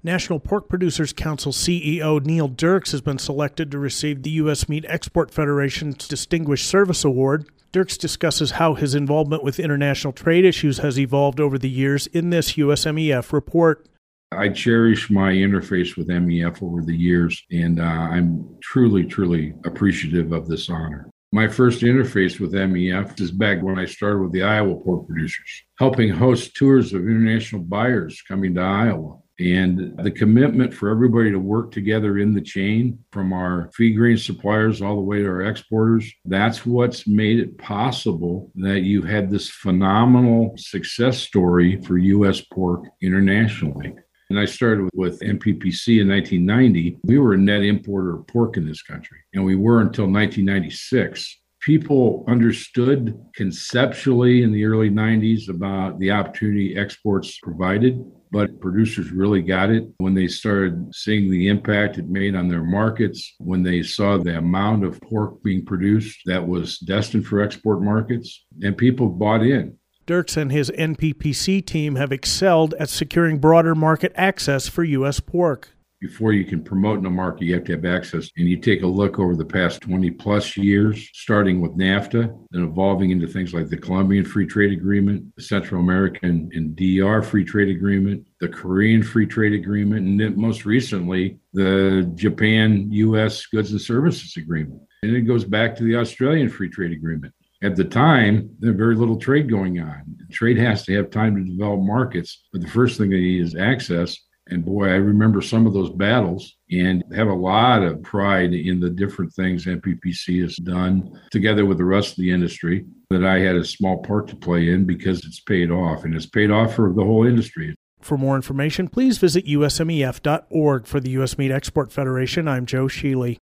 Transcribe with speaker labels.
Speaker 1: National Pork Producers Council CEO Neil Dirks has been selected to receive the U.S. Meat Export Federation's Distinguished Service Award. Dirks discusses how his involvement with international trade issues has evolved over the years in this USMEF report.
Speaker 2: I cherish my interface with MEF over the years, and I'm truly appreciative of this honor. My first interface with MEF is back when I started with the Iowa pork producers, helping host tours of international buyers coming to Iowa. And the commitment for everybody to work together in the chain, from our feed grain suppliers all the way to our exporters, that's what's made it possible that you had this phenomenal success story for U.S. pork internationally. And I started with NPPC in 1990. We were a net importer of pork in this country, and we were until 1996. People understood conceptually in the early 90s about the opportunity exports provided, but producers really got it when they started seeing the impact it made on their markets, when they saw the amount of pork being produced that was destined for export markets, and people bought in.
Speaker 1: Dirks and his NPPC team have excelled at securing broader market access for U.S. pork.
Speaker 2: Before you can promote in a market, you have to have access. And you take a look over the past 20 plus years, starting with NAFTA, then evolving into things like the Colombian Free Trade Agreement, the Central American and DR Free Trade Agreement, the Korean Free Trade Agreement, and then most recently, the Japan-U.S. Goods and Services Agreement. And it goes back to the Australian Free Trade Agreement. At the time, there was very little trade going on. Trade has to have time to develop markets, but the first thing they need is access. And boy, I remember some of those battles and have a lot of pride in the different things NPPC has done together with the rest of the industry that I had a small part to play in, because it's paid off, and it's paid off for the whole industry.
Speaker 1: For more information, please visit usmef.org. For the U.S. Meat Export Federation, I'm Joe Sheely.